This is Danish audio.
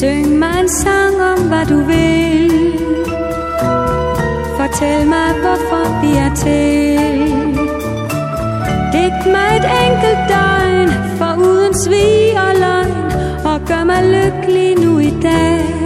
Syng mig en sang om hvad du vil. Fortæl mig hvorfor vi er til. Digt mig et enkelt døgn for uden svig og løgn, og gør mig lykkelig nu i dag.